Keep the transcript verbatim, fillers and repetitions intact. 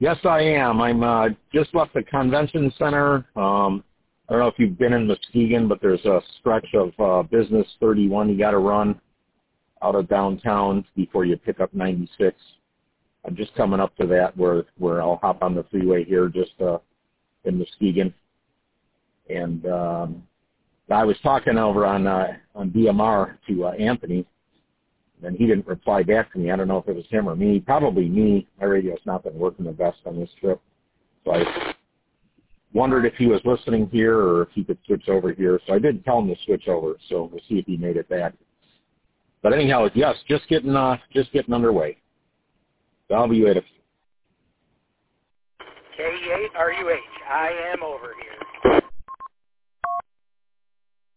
Yes, I am. I'm uh, just left the convention center. Um, I don't know if you've been in Muskegon, but there's a stretch of uh, Business thirty-one you got to run out of downtown before you pick up ninety-six. I'm just coming up to that where where I'll hop on the freeway here just uh, in Muskegon. And um, I was talking over on uh, on D M R to uh, Anthony, and he didn't reply back to me. I don't know if it was him or me. Probably me. My radio's not been working the best on this trip. So I wondered if he was listening here or if he could switch over here. So I did tell him to switch over, so we'll see if he made it back. But anyhow, yes, just getting uh, just getting underway. So I'll be at a K eight R U H. I am over.